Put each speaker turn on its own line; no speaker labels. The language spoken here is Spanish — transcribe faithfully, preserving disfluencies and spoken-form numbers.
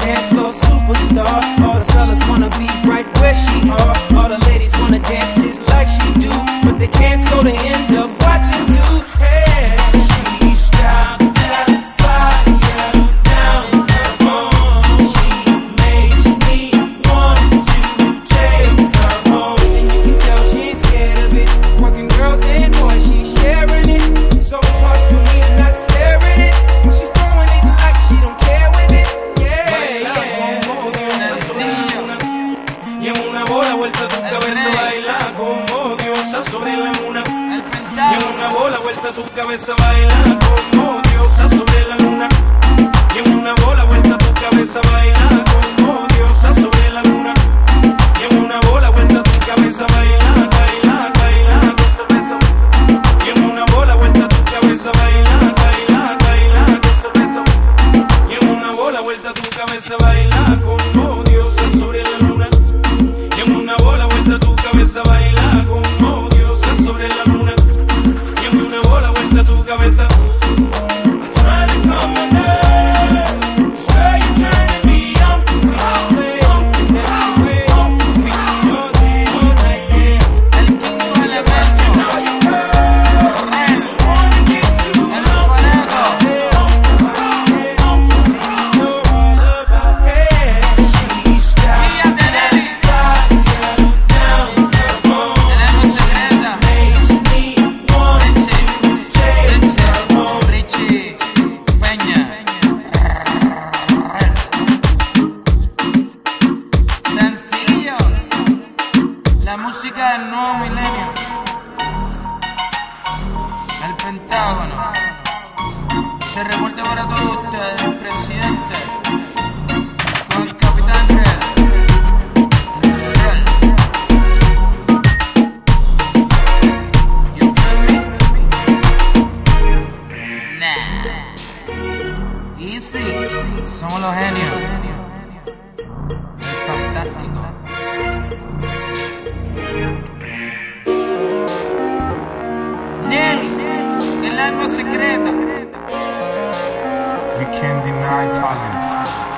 dance floor superstar. All the fellas wanna be right where she are. All the ladies wanna dance just like she do, but they can't, so they end up watching too. Hey, she's got that fire down her bones. She makes me want to take her home, and you can tell she ain't scared of it. Working girls and boys, she's sharing it. So hard for me to not stare at it. When she's throwing it like she don't care with it. Yeah, yeah.
Y en una bola vuelta tu cabeza baila como diosa sobre la luna. Y en una bola vuelta tu cabeza baila como diosa sobre la luna. Y en una bola vuelta tu cabeza baila como diosa sobre la luna. Y en una bola vuelta tu cabeza baila, baila, baila con cerveza. Y en una bola vuelta tu cabeza baila, baila, baila con cerveza. Y en una bola vuelta tu cabeza baila como diosa sobre la luna. Y en una bola vuelta tu cabeza baila como diosa sobre la luna. Y en una bola vuelta tu cabeza. I try to come and dance, swear you're turning me on, on, and every way, on, feel your day, all night, yeah.
El quinto elemento.
And now you girl, I wanna get to
El
know.
Fuego.
On, see you're all about, hey, she's got
Villa de Nelly.
fire down her bones.
El alma secreta.
Makes me want to take her home.
Richie Peña. Sencillo. La música del nuevo milenio. El Pentágono. Se reporta para todos ustedes el presidente con el capitán Real. Real. You feel me? Nah. Easy. Somos los genios. El fantástico. Nelly. El alma secreta.
We can't deny talent.